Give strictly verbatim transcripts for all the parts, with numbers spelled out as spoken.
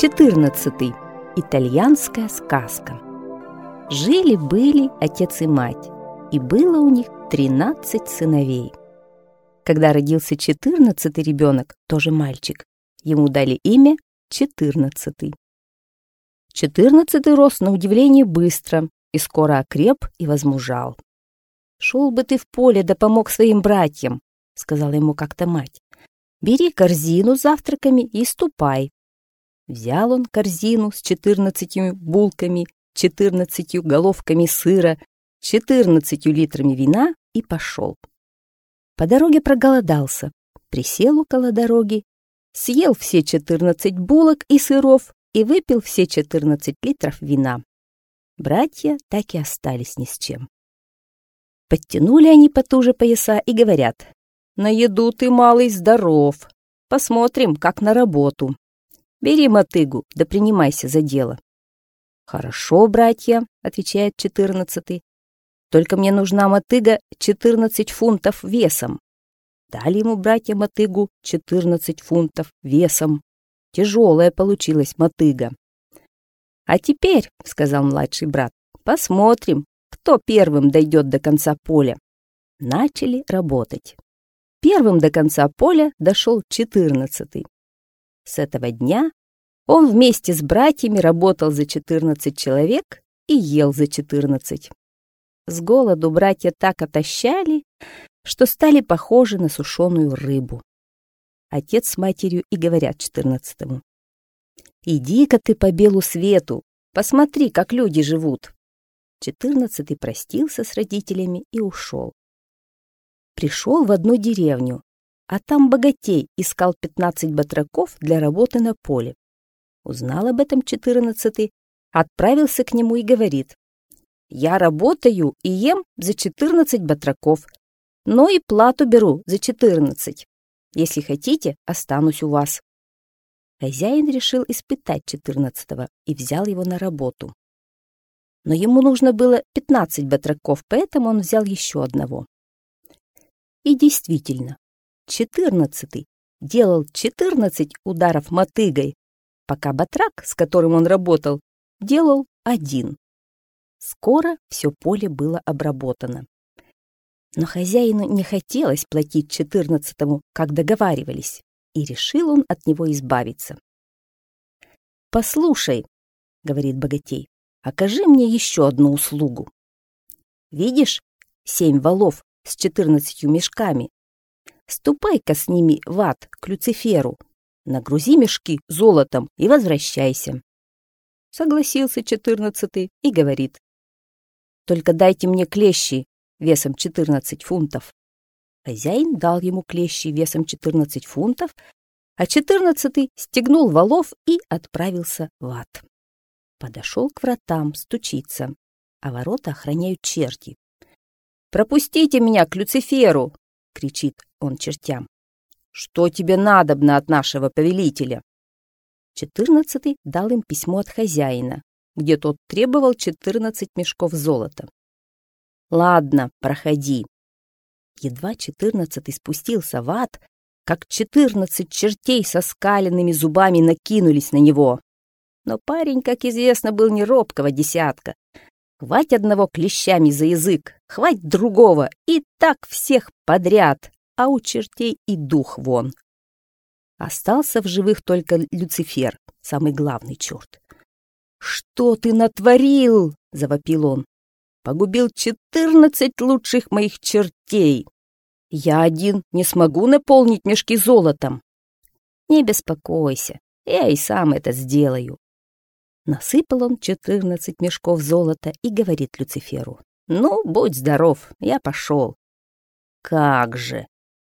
четырнадцатый. Итальянская сказка. Жили-были отец и мать, и было у них тринадцать сыновей. Когда родился четырнадцатый ребенок, тоже мальчик, ему дали имя четырнадцатый. Четырнадцатый рос на удивление быстро и скоро окреп и возмужал. «Шел бы ты в поле да помог своим братьям», — сказала ему как-то мать. «Бери корзину с завтраками и ступай». Взял он корзину с четырнадцатью булками, четырнадцатью головками сыра, четырнадцатью литрами вина и пошел. По дороге проголодался, присел около дороги, съел все четырнадцать булок и сыров и выпил все четырнадцать литров вина. Братья так и остались ни с чем. Подтянули они потуже пояса и говорят: «На еду ты, малый, здоров. Посмотрим, как на работу. Бери мотыгу, да принимайся за дело». «Хорошо, братья», — отвечает четырнадцатый. «Только мне нужна мотыга четырнадцать фунтов весом». Дали ему братья мотыгу четырнадцать фунтов весом. Тяжелая получилась мотыга. «А теперь, — сказал младший брат, — посмотрим, кто первым дойдет до конца поля». Начали работать. Первым до конца поля дошел четырнадцатый. С этого дня он вместе с братьями работал за четырнадцать человек и ел за четырнадцать. С голоду братья так отощали, что стали похожи на сушеную рыбу. Отец с матерью и говорят четырнадцатому: «Иди-ка ты по белу свету, посмотри, как люди живут». Четырнадцатый простился с родителями и ушел. Пришел в одну деревню, а там богатей искал пятнадцать батраков для работы на поле. Узнал об этом четырнадцатый, отправился к нему и говорит: «Я работаю и ем за четырнадцать батраков, но и плату беру за четырнадцать. Если хотите, останусь у вас». Хозяин решил испытать четырнадцатого и взял его на работу. Но ему нужно было пятнадцать батраков, поэтому он взял еще одного. И действительно, четырнадцатый делал четырнадцать ударов мотыгой, пока батрак, с которым он работал, делал один. Скоро все поле было обработано. Но хозяину не хотелось платить четырнадцатому, как договаривались, и решил он от него избавиться. «Послушай, — говорит богатей, — окажи мне еще одну услугу. Видишь семь валов с четырнадцатью мешками? Ступай-ка с ними в ад к Люциферу, нагрузи мешки золотом и возвращайся». Согласился четырнадцатый и говорит: «Только дайте мне клещи весом четырнадцать фунтов». Хозяин дал ему клещи весом четырнадцать фунтов, а четырнадцатый стегнул валов и отправился в ад. Подошел к вратам, стучится, а ворота охраняют черти. «Пропустите меня к Люциферу!» — кричит он чертям. «Что тебе надобно от нашего повелителя?» Четырнадцатый дал им письмо от хозяина, где тот требовал четырнадцать мешков золота. «Ладно, проходи». Едва четырнадцатый спустился в ад, как четырнадцать чертей со скаленными зубами накинулись на него. Но парень, как известно, был не робкого десятка. Хвать одного клещами за язык, хвать другого, и так всех подряд, а у чертей и дух вон. Остался в живых только Люцифер, самый главный черт. «Что ты натворил?» — завопил он. «Погубил четырнадцать лучших моих чертей. Я один не смогу наполнить мешки золотом». «Не беспокойся, я и сам это сделаю». Насыпал он четырнадцать мешков золота и говорит Люциферу: «Ну, будь здоров, я пошел». «Как же!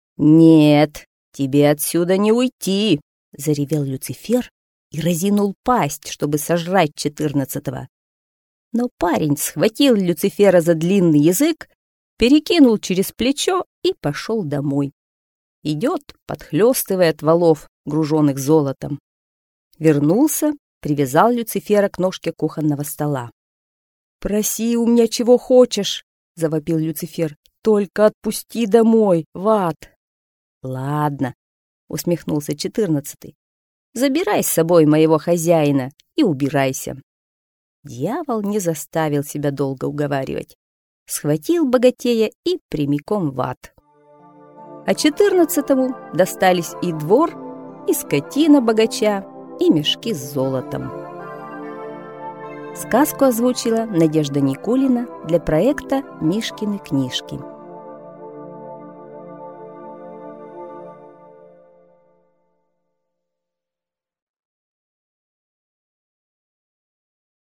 Нет, тебе отсюда не уйти!» — заревел Люцифер и разинул пасть, чтобы сожрать четырнадцатого. Но парень схватил Люцифера за длинный язык, перекинул через плечо и пошел домой. Идет, подхлестывая от валов, груженных золотом. Вернулся, привязал Люцифера к ножке кухонного стола. «Проси у меня чего хочешь», — завопил Люцифер, — «только отпусти домой, в ад». «Ладно», — усмехнулся четырнадцатый, забирай с собой моего хозяина и убирайся». Дьявол не заставил себя долго уговаривать. Схватил богатея и прямиком в ад. А четырнадцатому достались и двор, и скотина богача, и мешки с золотом. Сказку озвучила Надежда Никулина для проекта «Мишкины книжки».